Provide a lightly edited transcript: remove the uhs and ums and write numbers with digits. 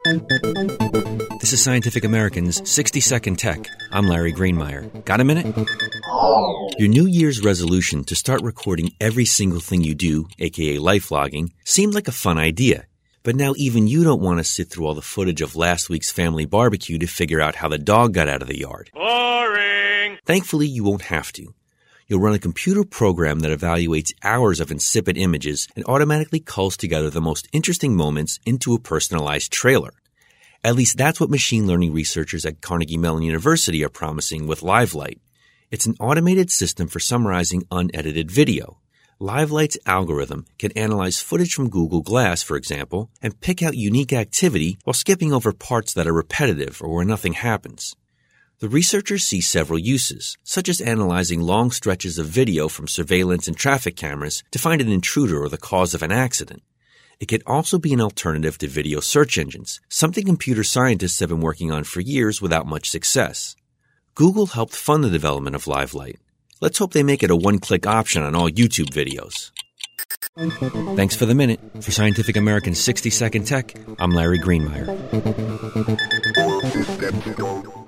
This is Scientific American's 60-Second Tech. I'm Larry Greenmeyer. Got a minute? Your New Year's resolution to start recording every single thing you do, aka life logging, seemed like a fun idea. But now even you don't want to sit through all the footage of last week's family barbecue to figure out how the dog got out of the yard. Boring! Thankfully, you won't have to. You'll run a computer program that evaluates hours of insipid images and automatically culls together the most interesting moments into a personalized trailer. At least that's what machine learning researchers at Carnegie Mellon University are promising with LiveLight. It's an automated system for summarizing unedited video. LiveLight's algorithm can analyze footage from Google Glass, for example, and pick out unique activity while skipping over parts that are repetitive or where nothing happens. The researchers see several uses, such as analyzing long stretches of video from surveillance and traffic cameras to find an intruder or the cause of an accident. It could also be an alternative to video search engines, something computer scientists have been working on for years without much success. Google helped fund the development of LiveLight. Let's hope they make it a one-click option on all YouTube videos. Thanks for the minute. For Scientific American's 60-Second Tech, I'm Larry Greenmeyer.